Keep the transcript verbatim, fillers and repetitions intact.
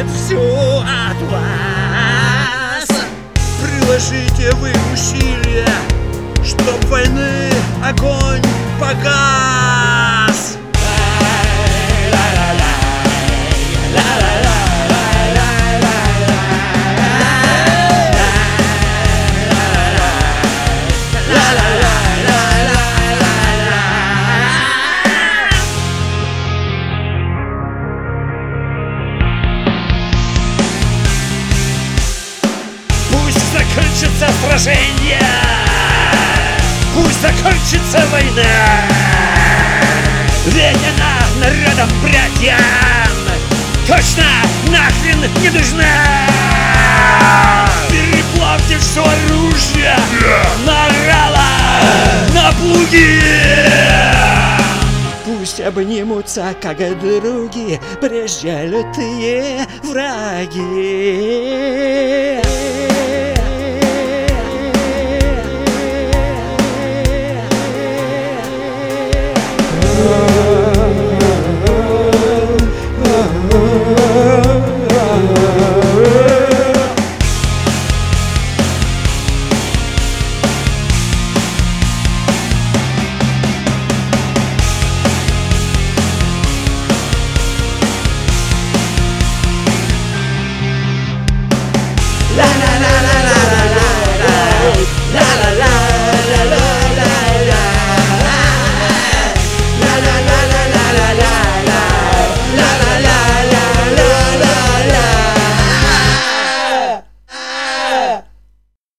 зависит все от вас. Приложите вы усилия, чтоб войны огонь погас. Закончится сражение, пусть закончится война, ведь она народам братьям точно нахрен не нужна. Переплавьте все оружие на рала, на плуги. Пусть обнимутся, как други, прежде лютые враги.